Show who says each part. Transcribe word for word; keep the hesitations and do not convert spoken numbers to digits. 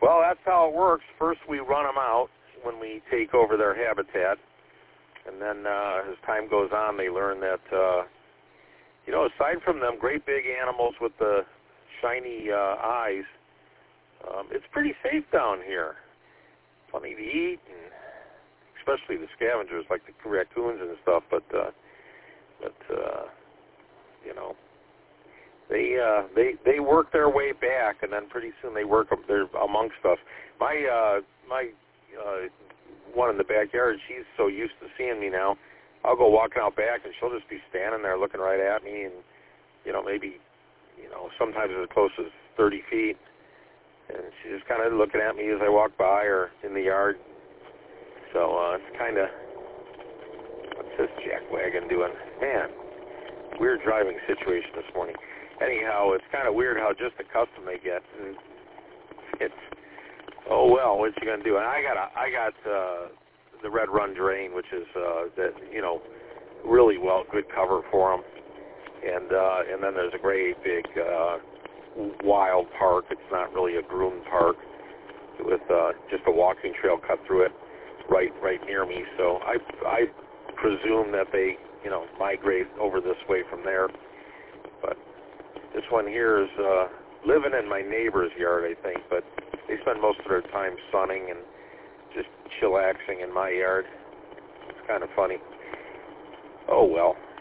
Speaker 1: Well, that's how it works. First, we run them out when we take over their habitat, and then uh, as time goes on, they learn that, uh, you know, aside from them great big animals with the shiny uh, eyes, um, it's pretty safe down here. Plenty to eat, and especially the scavengers like the raccoons and stuff. But, uh, but uh, you know. They uh, they they work their way back, and then pretty soon they work up there amongst us. My uh, my uh, one in the backyard, she's so used to seeing me now. I'll go walking out back, and she'll just be standing there looking right at me, and you know maybe you know sometimes as close as thirty feet, and she's just kind of looking at me as I walk by or in the yard. So uh, it's kind of what's this jackwagon doing, man? Weird driving situation this morning. Anyhow, it's kind of weird how just accustomed they get. And it's oh well, what you gonna do? And I got a, I got uh, the Red Run Drain, which is uh, that you know really well good cover for them. And uh, and then there's a great big uh, wild park. It's not really a groomed park with uh, just a walking trail cut through it, right right near me. So I I presume that they you know migrate over this way from there, but. This one here is uh, living in my neighbor's yard, I think, but they spend most of their time sunning and just chillaxing in my yard. It's kind of funny. Oh, well.